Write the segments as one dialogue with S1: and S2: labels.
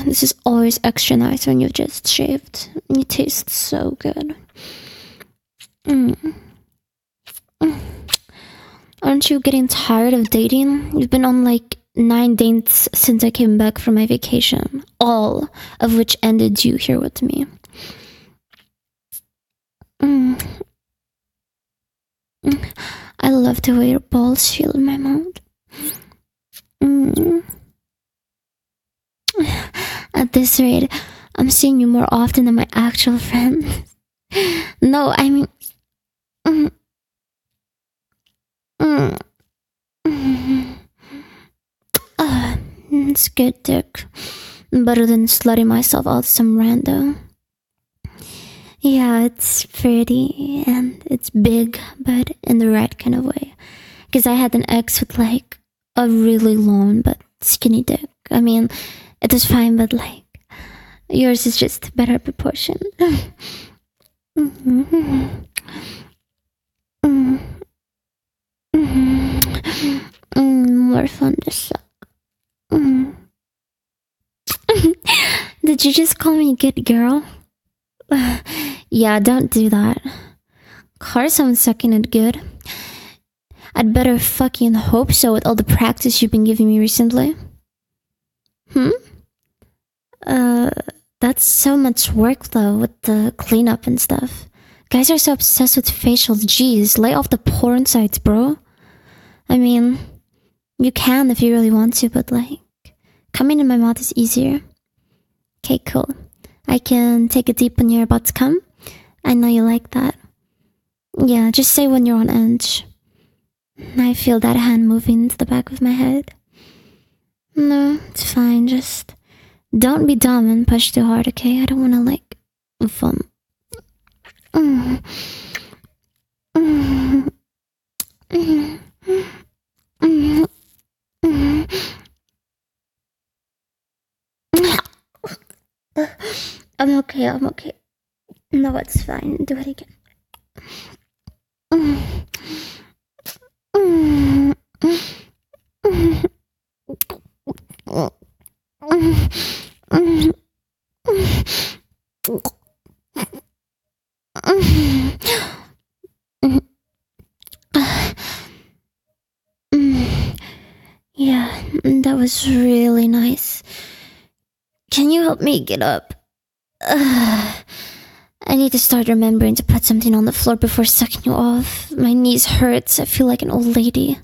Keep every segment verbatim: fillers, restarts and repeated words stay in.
S1: this is always extra nice when you've just shaved. You taste so good. Mm. Mm. Aren't you getting tired of dating? You've been on like nine dates since I came back from my vacation, all of which ended you here with me. Mm. Mm. I love the way your balls feel in my mouth. Mm. At this rate, I'm seeing you more often than my actual friends. No, I mean... Mm. Mm. Mm. Uh, it's good, dick. Better than slutting myself out to some rando. Yeah, it's pretty and it's big, but in the right kind of way. Because I had an ex with like a really long but skinny dick. I mean, it was fine, but like yours is just better proportion. Mm-hmm. Mm-hmm. Mm, more fun to suck. Mm. Did you just call me a good girl? Yeah, don't do that. Carson's sucking it good. I'd better fucking hope so with all the practice you've been giving me recently. Hmm? Uh, that's so much work though, with the cleanup and stuff. Guys are so obsessed with facials. Jeez, lay off the porn sites, bro. I mean, you can if you really want to, but like, coming in my mouth is easier. Okay, cool. I can take a deep when you're about to come. I know you like that. Yeah, just say when you're on edge. I feel that hand moving to the back of my head. No, it's fine. Just don't be dumb and push too hard, okay? I don't want to like vom. Mm. Mm. Mm. Mm. Mm. I'm okay, I'm okay. No, it's fine. Do it again. Mm. Mm. Mm. Mm. Yeah, that was really nice. Can you help me get up? Uh, I need to start remembering to put something on the floor before sucking you off. My knees hurt. I feel like an old lady.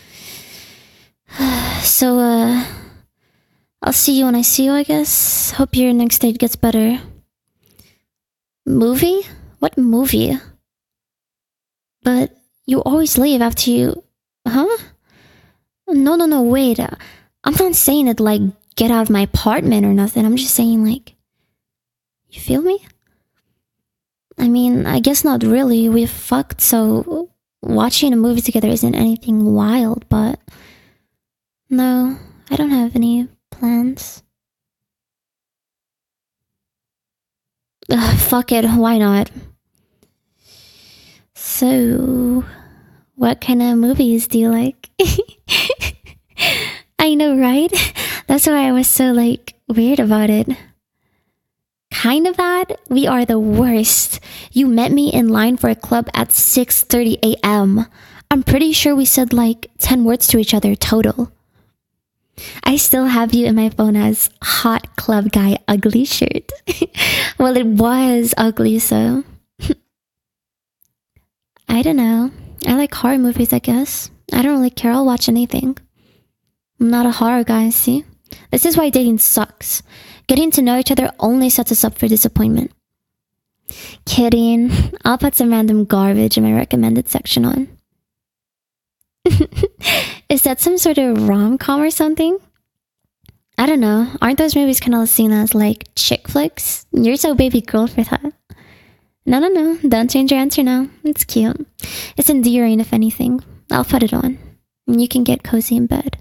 S1: So, uh, I'll see you when I see you, I guess. Hope your next date gets better. Movie? What movie? But you always leave after you... Huh? No, no, no, wait. I'm not saying it like, get out of my apartment or nothing. I'm just saying, like... You feel me? I mean, I guess not really. We've fucked, so... Watching a movie together isn't anything wild, but... No, I don't have any plans. Ugh, fuck it, why not? So, what kind of movies do you like? I know, right? That's why I was so, like, weird about it. Kind of bad? We are the worst. You met me in line for a club at six thirty a.m. I'm pretty sure we said, like, ten words to each other total. I still have you in my phone as hot club guy ugly shirt. Well, it was ugly, so... I don't know. I like horror movies, I guess. I don't really care. I'll watch anything. I'm not a horror guy, see? This is why dating sucks. Getting to know each other only sets us up for disappointment. Kidding. I'll put some random garbage in my recommended section on. Is that some sort of rom-com or something? I don't know. Aren't those movies kind of seen as like chick flicks? You're so baby girl for that. No, no, no. Don't change your answer now. It's cute. It's endearing, if anything. I'll put it on. And you can get cozy in bed.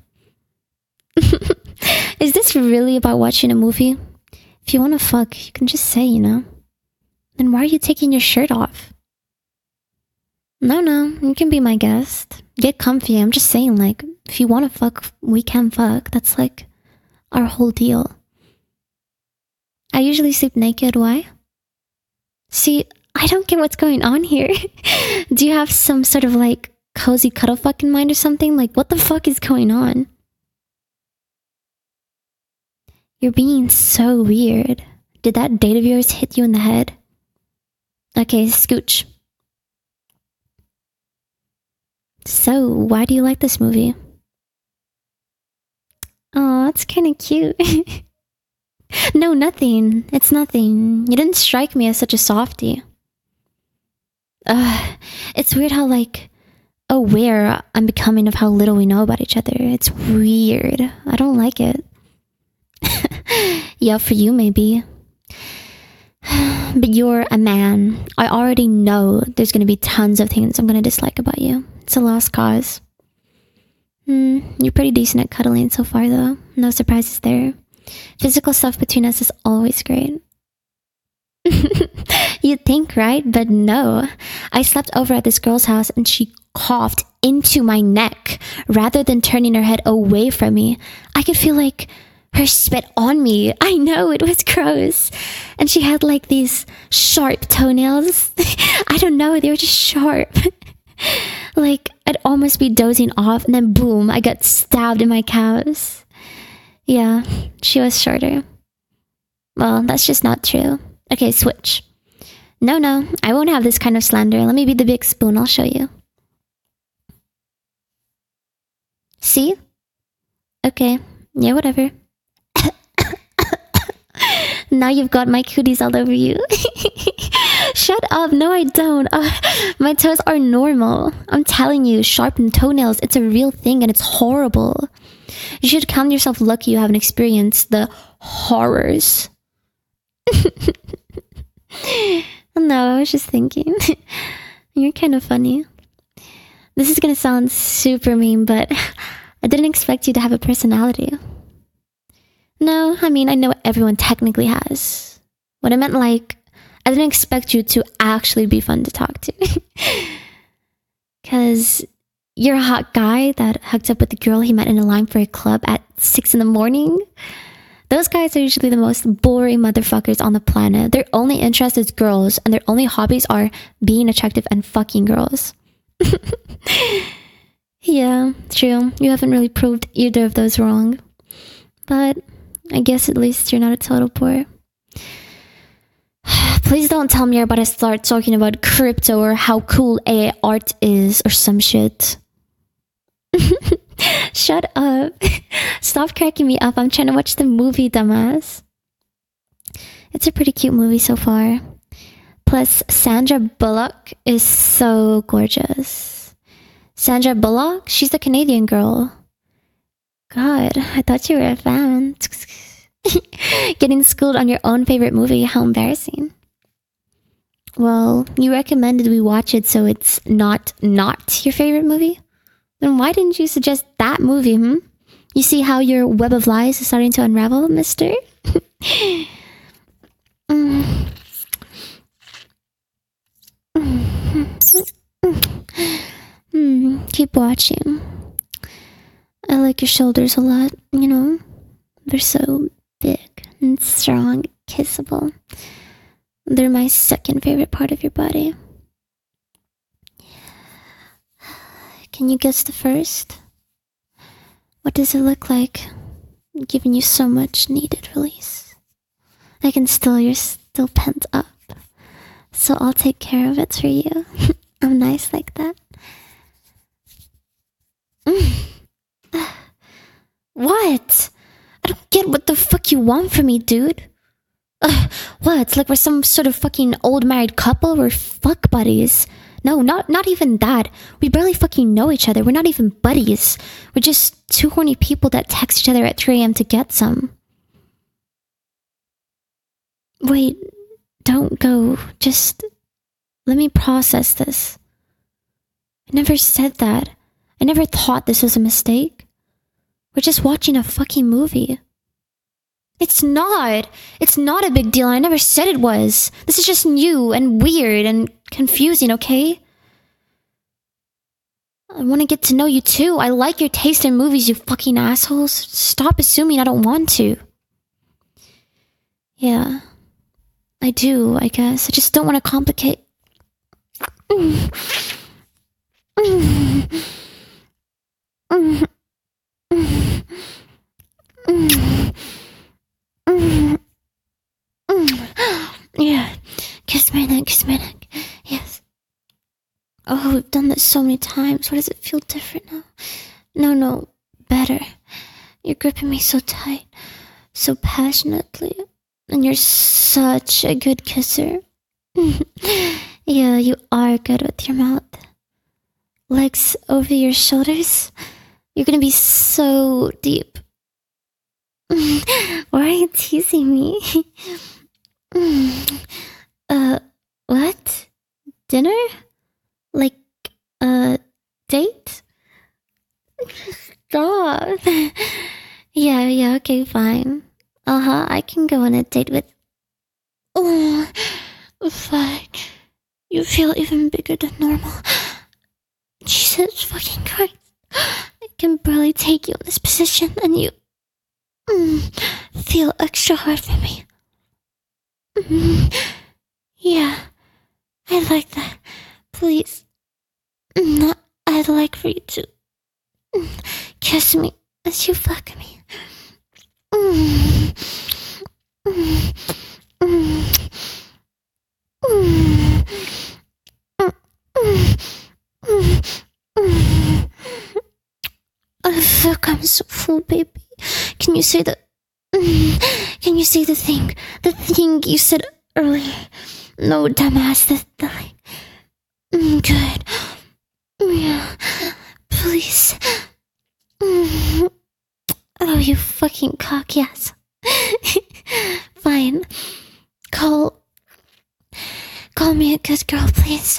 S1: Is this really about watching a movie? If you want to fuck, you can just say, you know. Then why are you taking your shirt off? No, no. You can be my guest. Get comfy. I'm just saying, like, if you want to fuck, we can fuck. That's like our whole deal. I usually sleep naked. Why? See, I don't get what's going on here. Do you have some sort of like cozy cuddle fuck in mind or something? Like, what the fuck is going on? You're being so weird. Did that date of yours hit you in the head? Okay, scooch. So, why do you like this movie? Oh, it's kind of cute. No, nothing. It's nothing. You didn't strike me as such a softie. Ugh, it's weird how, like, aware I'm becoming of how little we know about each other. It's weird. I don't like it. Yeah, for you, maybe. But you're a man. I already know there's going to be tons of things I'm going to dislike about you. It's a lost cause. Hmm, you're pretty decent at cuddling so far, though. No surprises there. Physical stuff between us is always great. You'd think, right? But no. I slept over at this girl's house and she coughed into my neck rather than turning her head away from me. I could feel like her spit on me. I know, it was gross. And she had like these sharp toenails. I don't know, they were just sharp. Like, I'd almost be dozing off and then boom, I got stabbed in my calves. Yeah, she was shorter. Well, that's just not true. Okay, switch. No, no, I won't have this kind of slander. Let me be the big spoon, I'll show you. See? Okay, yeah, whatever. Now you've got my cooties all over you. Shut up. No, I don't. Uh, my toes are normal. I'm telling you, sharpened toenails, it's a real thing and it's horrible. You should count yourself lucky you haven't experienced the horrors. No, I was just thinking. You're kind of funny. This is gonna sound super mean, but I didn't expect you to have a personality. No, I mean, I know everyone technically has. What I meant, like, I didn't expect you to actually be fun to talk to. Because you're a hot guy that hooked up with a girl he met in a line for a club at six in the morning. Those guys are usually the most boring motherfuckers on the planet. Their only interest is girls, and their only hobbies are being attractive and fucking girls. Yeah, true. You haven't really proved either of those wrong. But I guess at least you're not a total bore. Please don't tell me you're about to start talking about crypto or how cool A I art is or some shit. Shut up. Stop cracking me up. I'm trying to watch the movie, dumbass. It's a pretty cute movie so far. Plus, Sandra Bullock is so gorgeous. Sandra Bullock? She's the Canadian girl. God, I thought you were a fan. Getting schooled on your own favorite movie, how embarrassing. Well, you recommended we watch it, so it's not not your favorite movie? Then why didn't you suggest that movie, hmm? You see how your web of lies is starting to unravel, mister? mm. mm. Keep watching. I like your shoulders a lot, you know? They're so big and strong, kissable. They're my second favorite part of your body. Can you guess the first? What does it look like? I'm giving you so much needed release. I can still, you're still pent up. So I'll take care of it for you. I'm nice like that. Mm. What? I don't get what the fuck you want from me, dude. Ugh, what? Like we're some sort of fucking old married couple? We're fuck buddies. No, not not even that. We barely fucking know each other. We're not even buddies. We're just two horny people that text each other at three a.m. to get some. Wait, don't go. Just let me process this. I never said that. I never thought this was a mistake. We're just watching a fucking movie. It's not. It's not a big deal. I never said it was. This is just new and weird and confusing, okay? I want to get to know you too. I like your taste in movies, you fucking assholes. Stop assuming I don't want to. Yeah, I do, I guess. I just don't want to complicate. Yeah, kiss my neck, kiss my neck. Yes. Oh, we've done this so many times. Why does it feel different now? No, no, better. You're gripping me so tight, so passionately, and you're such a good kisser. Yeah, you are good with your mouth. Legs over your shoulders. You're gonna be so deep. Why are you teasing me? uh, what? Dinner? Like, a date? Stop. Yeah, yeah, okay, fine. Uh-huh, I can go on a date with... Oh, fuck. You feel even bigger than normal. Jesus fucking Christ. I can barely take you in this position, and you... Mm, feel extra hard for me. Mm, yeah, I like that. Please. Mm, I'd like for you to... Mm, kiss me as you fuck me. Mm, mm, mm, mm, mm, mm, mm. I feel like I'm so full, baby. Can you say the... Mm, can you say the thing? The thing you said earlier? No, dumbass, the thing. Mm, good. Yeah, please. Mm. Oh, you fucking cock, yes. Fine. Call... Call me a good girl, please.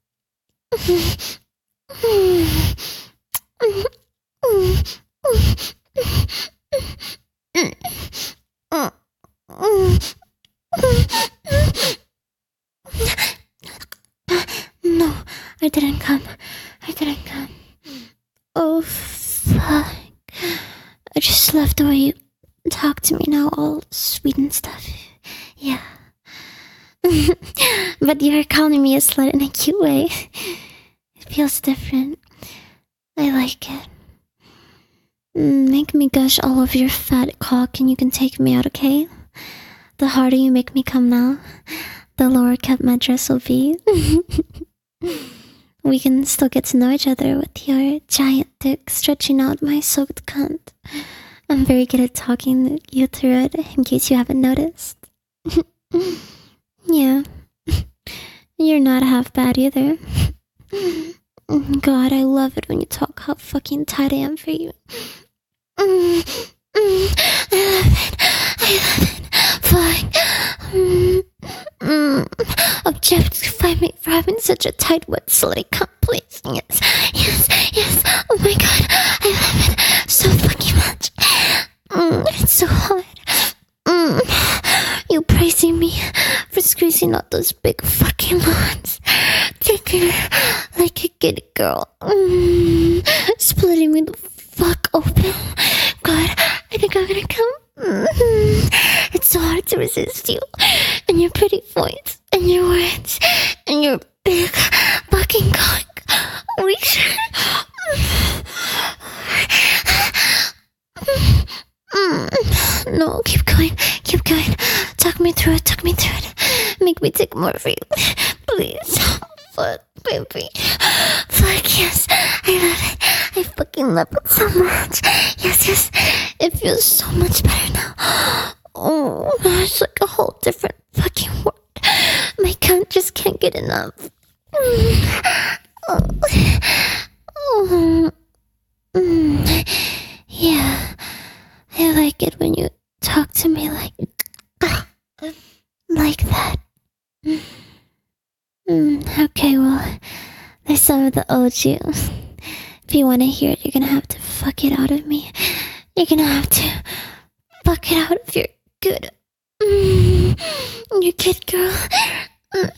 S1: No, I didn't come. I didn't come. Oh, fuck. I just love the way you talk to me now, all sweet and stuff. Yeah. But you're calling me a slut in a cute way. It feels different. I like it. Make me gush all over your fat cock and you can take me out, okay? The harder you make me come now, the lower cut my dress will be. We can still get to know each other with your giant dick stretching out my soaked cunt. I'm very good at talking you through it in case you haven't noticed. Yeah. You're not half bad either. God, I love it when you talk how fucking tight I am for you. Mm, mm, I love it. I love it. Fuck. Mm, mm. Objectify me for having such a tight, wet, slutty cunt, please. Yes, yes, yes. Oh my god. I love it so fucking much. Mm, it's so hard. Mm. You praising me for squeezing out those big fucking lawns. Taking her like a good girl. Mm. Splitting me the fuck open. God, I think I'm gonna come. Mm-hmm. It's so hard to resist you and your pretty voice and your words and your big fucking cock. Holy shit. Mm. No, keep going, keep going. Talk me through it, talk me through it. Make me take more for you, please. Fuck, baby. Fuck, yes. I love it. I fucking love it so much. Yes, yes. It feels so much better now. Oh, it's like a whole different fucking world. My cunt just can't get enough. Mm. Oh. Oh. Mm. Yeah. I like it when you talk to me like... like that. Mm, okay, well, there's some of the old you. If you want to hear it, you're gonna have to fuck it out of me. You're gonna have to fuck it out of your good... Mm, your good girl. Mm.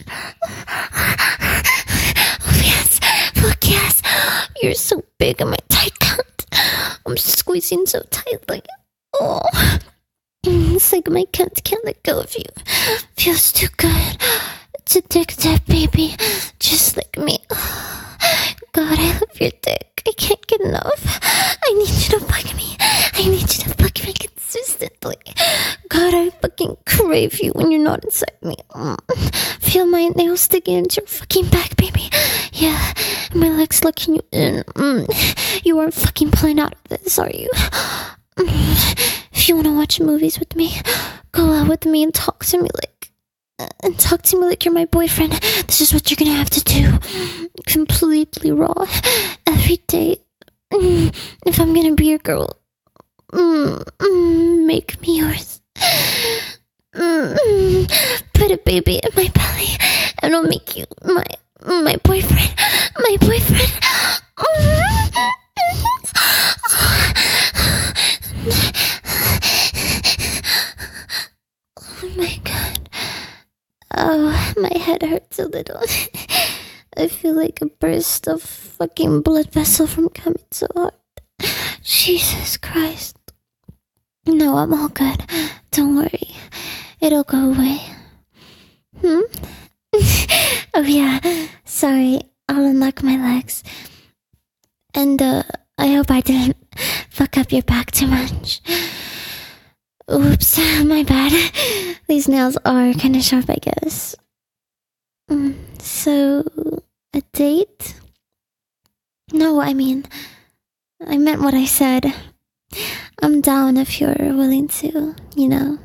S1: Oh, yes. Fuck yes. You're so big on my tight cunt. I'm squeezing so tight, like... Oh... It's like like my cunt can't let go of you. Feels too good. It's addictive, baby. Just like me. God, I love your dick. I can't get enough. I need you to fuck me. I need you to fuck me consistently. God, I fucking crave you when you're not inside me. Mm. Feel my nails sticking into your fucking back, baby. Yeah, my legs looking you in. Mm. You aren't fucking pulling out of this, are you? Mm. If you want to watch movies with me, go out with me and talk to me like and talk to me like you're my boyfriend. This is what you're gonna have to do. Completely raw. Every day. Mm, if I'm gonna be your girl, mm, mm, make me yours. Mm, mm, put a baby in my belly and I'll make you my my boyfriend. My boyfriend. Oh my god. Oh, my head hurts a little. I feel like a burst of fucking blood vessel from coming so hard. Jesus Christ. No, I'm all good. Don't worry. It'll go away. Hmm? Oh yeah. Sorry. I'll unlock my legs. And, uh, I hope I didn't fuck up your back too much. Oops, my bad. These nails are kind of sharp, I guess. Mm, so, a date? No, I mean, I meant what I said. I'm down if you're willing to, you know.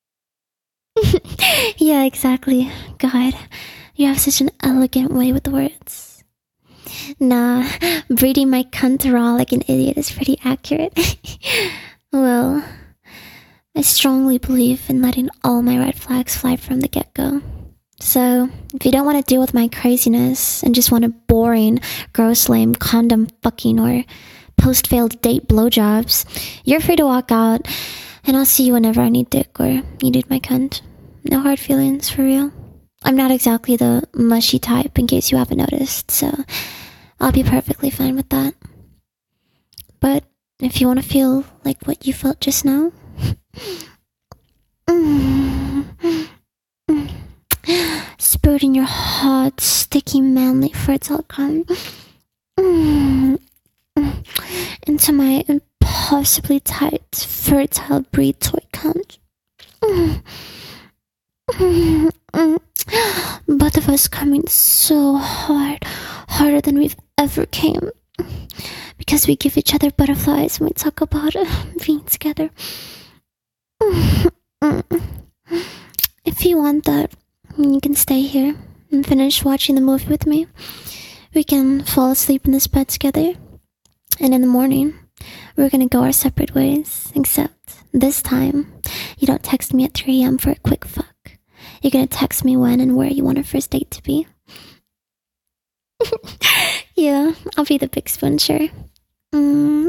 S1: Yeah, exactly. God, you have such an elegant way with words. Nah, breeding my cunt raw like an idiot is pretty accurate. Well, I strongly believe in letting all my red flags fly from the get-go. So, if you don't want to deal with my craziness and just want a boring, gross, lame condom fucking or post-failed date blowjobs, you're free to walk out and I'll see you whenever I need dick or you need my cunt. No hard feelings, for real. I'm not exactly the mushy type in case you haven't noticed, so I'll be perfectly fine with that. But if you want to feel like what you felt just now, mm, mm, spurting your hot, sticky, manly fertile cum mm, mm, into my impossibly tight, fertile breed toy cunt. Mm, mm, mm. Both of us coming so hard, harder than we've ever came, because we give each other butterflies when we talk about uh, being together. If you want that, you can stay here and finish watching the movie with me. We can fall asleep in this bed together, and in the morning, we're gonna go our separate ways, except this time, you don't text me at three a.m. for a quick fuck. You're gonna text me when and where you want our first date to be. Yeah, I'll be the big spoon, sure. Mm.